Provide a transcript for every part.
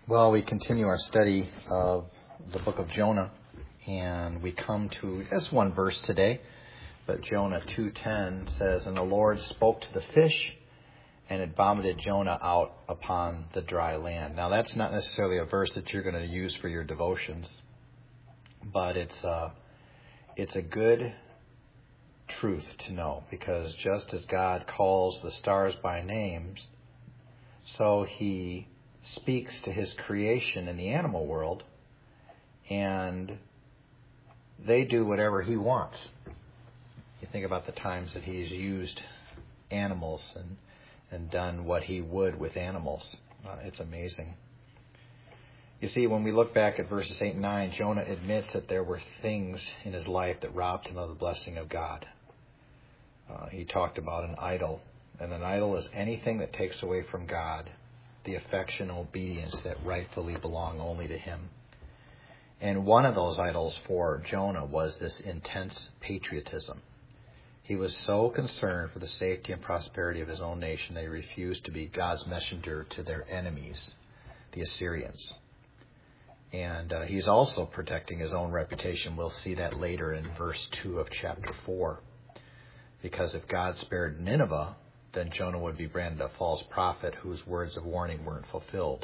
Well, we continue our study of the book of Jonah, and we come to just one verse today, but Jonah 2:10 says, "And the Lord spoke to the fish, and it vomited Jonah out upon the dry land." Now, that's not necessarily a verse that you're going to use for your devotions, but it's a good truth to know, because just as God calls the stars by names, so He speaks to His creation in the animal world, and they do whatever He wants. You think about the times that He's used animals and done what He would with animals. It's amazing. You see, when we look back at verses 8 and 9, Jonah admits that there were things in his life that robbed him of the blessing of God. He talked about an idol, and an idol is anything that takes away from God the affection and obedience that rightfully belong only to Him. And one of those idols for Jonah was this intense patriotism. He was so concerned for the safety and prosperity of his own nation that he refused to be God's messenger to their enemies, the Assyrians. And he's also protecting his own reputation. We'll see that later in verse 2 of chapter 4. Because if God spared Nineveh, then Jonah would be branded a false prophet whose words of warning weren't fulfilled.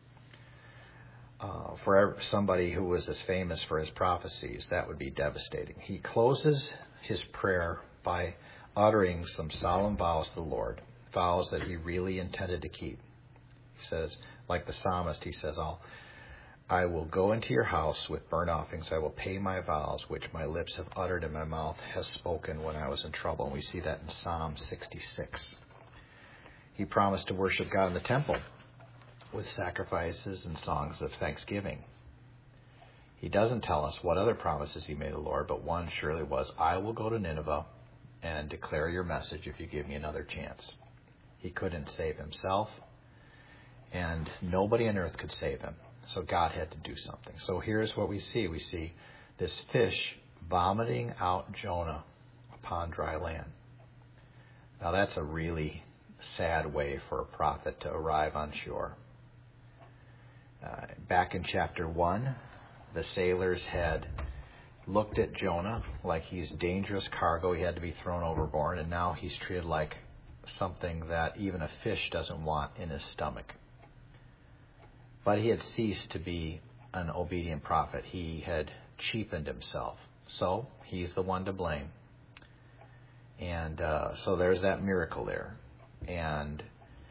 For somebody who was as famous for his prophecies, that would be devastating. He closes his prayer by uttering some solemn vows to the Lord, vows that he really intended to keep. He says, like the psalmist, he says, I will go into your house with burnt offerings. I will pay my vows, which my lips have uttered and my mouth has spoken when I was in trouble. And we see that in Psalm 66. He promised to worship God in the temple with sacrifices and songs of thanksgiving. He doesn't tell us what other promises he made the Lord, but one surely was, I will go to Nineveh and declare your message if you give me another chance. He couldn't save himself, and nobody on earth could save him. So God had to do something. So here's what we see. We see this fish vomiting out Jonah upon dry land. Now that's a really sad way for a prophet to arrive on shore. Back in chapter 1, the sailors had looked at Jonah like he's dangerous cargo. He had to be thrown overboard, and now he's treated like something that even a fish doesn't want in his stomach. But he had ceased to be an obedient prophet. He had cheapened himself. So he's the one to blame. And so there's that miracle there. And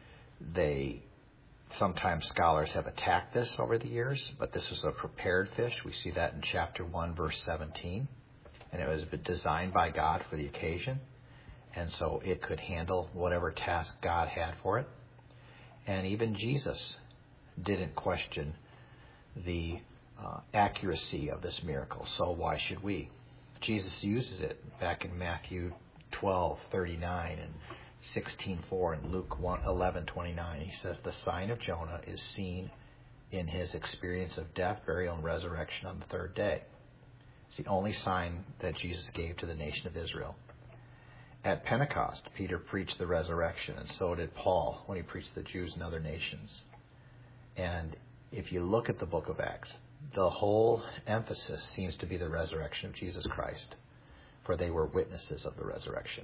sometimes scholars have attacked this over the years, but this was a prepared fish. We see that in chapter 1, verse 17. And it was designed by God for the occasion. And so it could handle whatever task God had for it. And even Jesus didn't question the accuracy of this miracle. So why should we? Jesus uses it back in Matthew 12:39 and 16:4 and Luke 11:29. He says, the sign of Jonah is seen in his experience of death, burial, and resurrection on the third day. It's the only sign that Jesus gave to the nation of Israel. At Pentecost, Peter preached the resurrection, and so did Paul when he preached to the Jews and other nations. And if you look at the book of Acts, the whole emphasis seems to be the resurrection of Jesus Christ, for they were witnesses of the resurrection.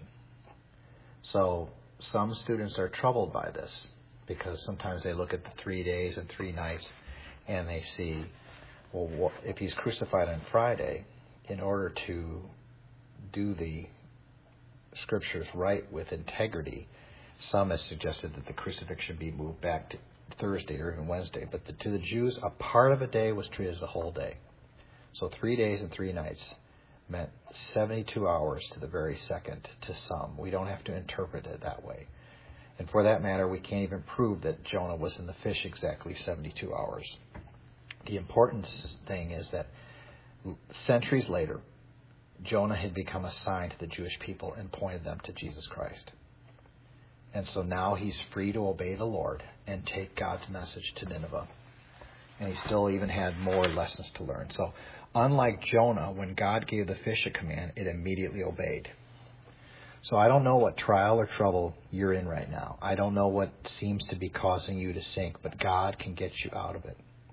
So some students are troubled by this, because sometimes they look at the 3 days and 3 nights and they see, well, if he's crucified on Friday, in order to do the scriptures right with integrity, some have suggested that the crucifixion be moved back to Thursday or even Wednesday. But to the Jews, a part of a day was treated as a whole day. So 3 days and 3 nights meant 72 hours to the very second to some. We don't have to interpret it that way. And for that matter, we can't even prove that Jonah was in the fish exactly 72 hours. The important thing is that centuries later, Jonah had become a sign to the Jewish people and pointed them to Jesus Christ. And so now he's free to obey the Lord and take God's message to Nineveh. And he still even had more lessons to learn. So unlike Jonah, when God gave the fish a command, it immediately obeyed. So I don't know what trial or trouble you're in right now. I don't know what seems to be causing you to sink, but God can get you out of it.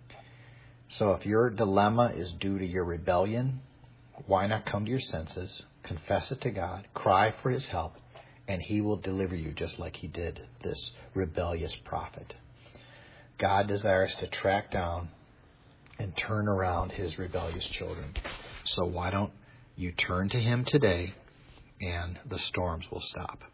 So if your dilemma is due to your rebellion, why not come to your senses, confess it to God, cry for His help, and He will deliver you just like He did this rebellious prophet. God desires to track down and turn around His rebellious children. So why don't you turn to Him today, and the storms will stop.